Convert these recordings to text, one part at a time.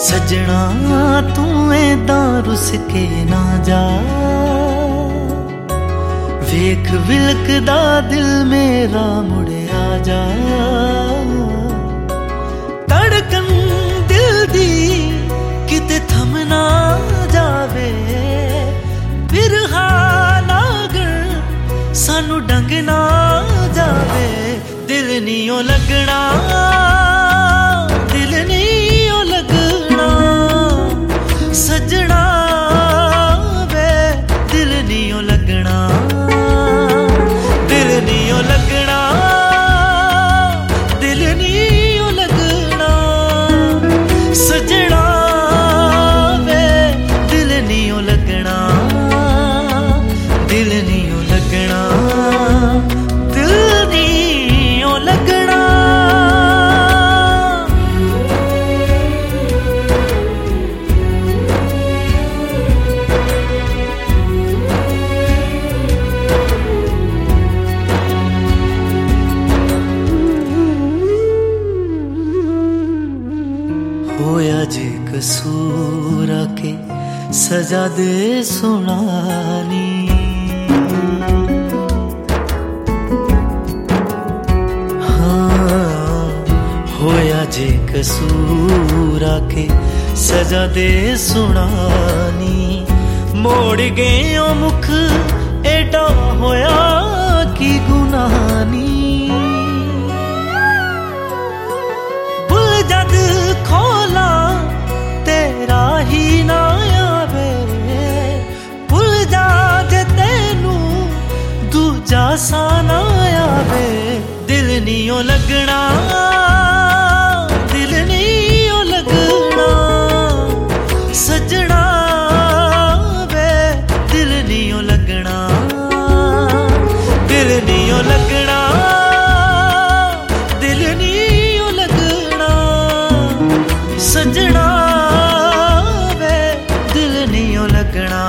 सजना तू ऐदां रुस के ना जा, वेख विलकदा दिल मेरा मुड़े आ जा। धड़कन दिल दी किते थम ना जावे, बिरहा नागण सानू डंग ना जावे। दिल नी ओ लगना, दिल नी ओ लगना, सजना वे दिल नी ओ लगना, दिल नी ओ लगना, दिल नी ओ लगना, सजना वे दिल नी ओ लगना, दिल नी ओ लगना, दिल नी ओ लगना। होया जे कसूर आके सजा दे सुनानी, होया जे कसूर आके सजा दे सुनानी। मोड़ गए ओ मुख एडा होया की गुनाहनी। भुल जद खोला तेरा ही ना आवे, भुल जा जे तेनू दूजा सा ना आवे। दिल नी ओ लगना, दिल नी ओ लगना, सजना वे दिल नी ओ लगना, दिल नी ओ लगना, दिल नी ओ लगना, सजना वे दिल नी ओ लगना,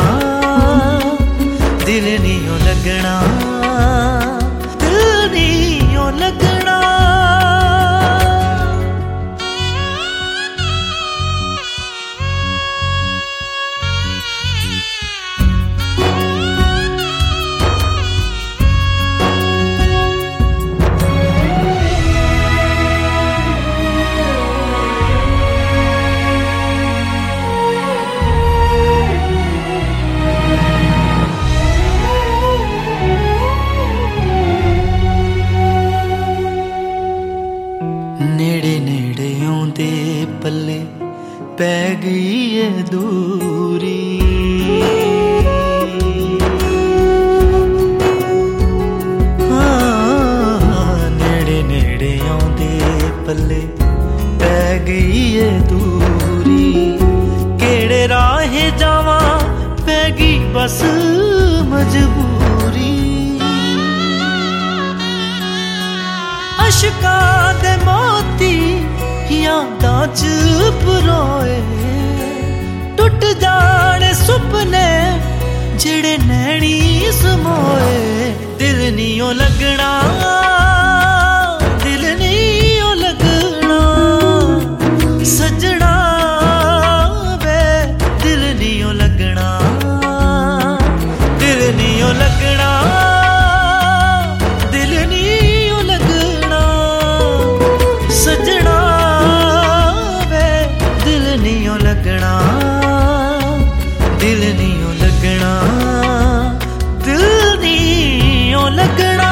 दिल नी ओ लगना, दिल नी ओ लगना। नेड़े नेड़े आउंदे पल्ले पै गई है दूरी, नेड़े नेड़े आउंदे पल्ले पै गई है दूरी। केड़े राहे जावां पै गई बस मजबूरी। अशकां दे मोती यादां च परोए, टुट जाने सुपने जेड़े नैनी समोए। दिल नी ओ लगना, दिल नी ओ लगना, सजना वे दिल नी ओ लगना, दिल नी ओ लगना, दिल नी ओ लगना, सजना वे दिल नी ओ लगना, दिल नी ओ लगना, दिल नी ओ लगना।